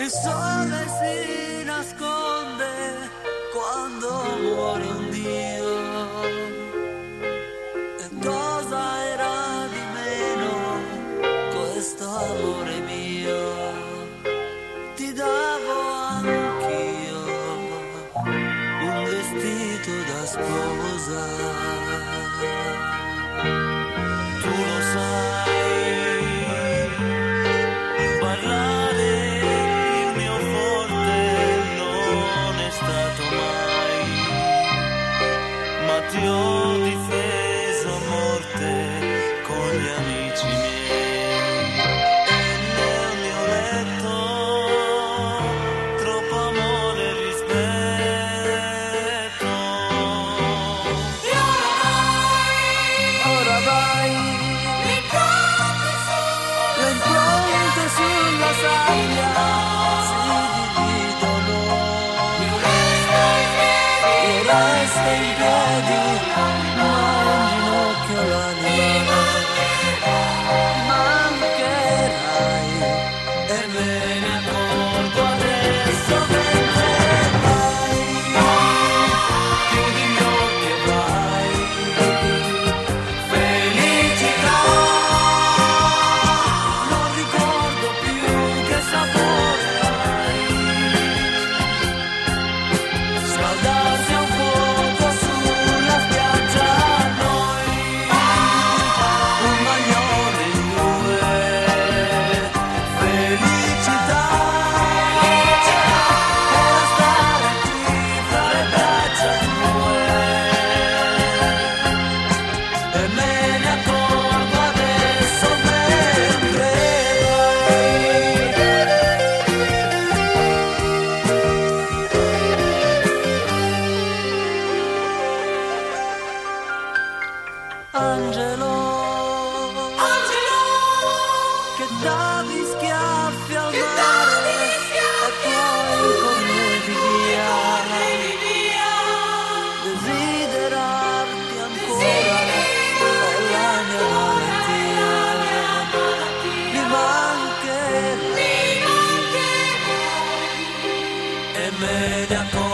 Il sole si nasconde quando muore un Dio. E cosa era di meno questo amore mio? Ti davo anch'io un vestito da sposa. Tu lo sai, parlare il mio forte non è stato mai, ma ti ho difeso a morte con gli amici miei. E nel mio letto troppo amore e rispetto. E ora vai, le impronte sulla sabbia si dividono. Io resto in piedi, ma in ginocchio l'anima. Mancherai e me ne accorgo adesso mentre vai. Chiudi gli occhi e vai. Felicità, non ricordo più che sapore hai. Scaldarsi a un fuoco sulla spiaggia, noi un maglione in due. Felicità era stare qui fra le braccia tue. E me ne accorgo adesso mentre Angelo, che davi schiaffi al mare e poi correvi via. Desiderarti ancora è la mia malattia. Mi mancherai e me ne accorgo